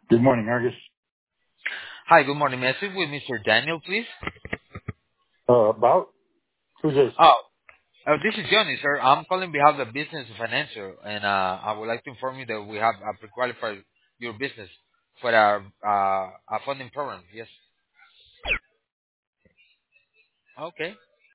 Good morning, Argus. Hi, good morning. May I speak with Mr. Daniel, please? About who's this? Oh, this is Johnny, sir. I'm calling on behalf of Business Financial, and I would like to inform you that we have pre-qualified your business for our funding program. Yes. Okay.